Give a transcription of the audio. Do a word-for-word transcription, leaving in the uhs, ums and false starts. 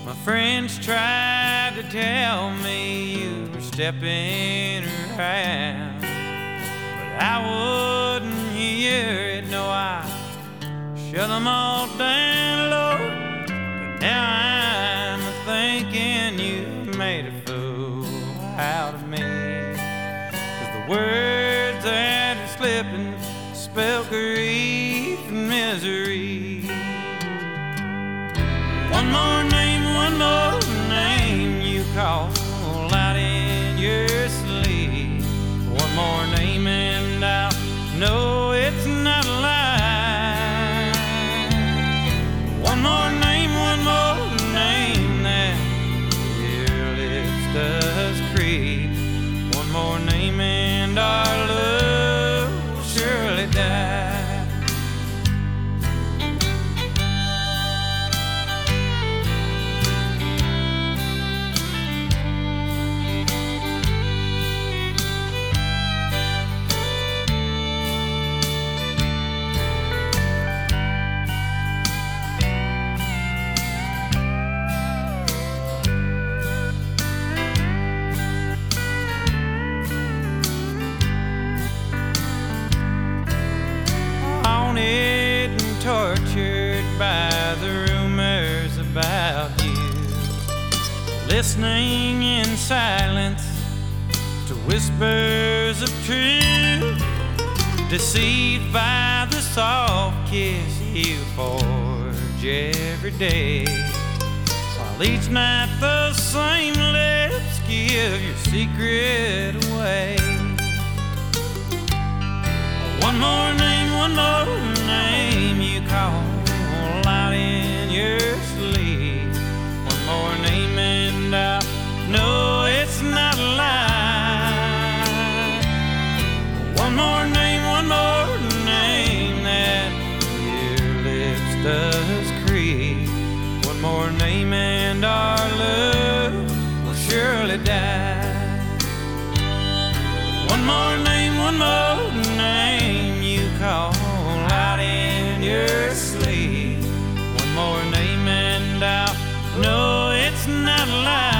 My friends tried to tell me you were stepping around, but I wouldn't hear it, no, I shut them all down, Lord. But now I'm thinking you made a fool out of me, 'cause the words that are slipping spell grief and misery. One more name, one more name you call out in your sleep. One more name and I'll know it's not a lie. One more name, one more name that your lips does creep. One more name and our love will surely die. Tortured by the rumors about you, listening in silence to whispers of truth, deceived by the soft kiss you forge every day, while each night the same lips give your secret away. One more name, one more name you call out in your sleep. One more name and I know it's not a lie. One more name, one more name that your lips does creep. One more name and our love will surely die. One more name, one more name you call out in your sleep. One more name and I'll know it's not a lie.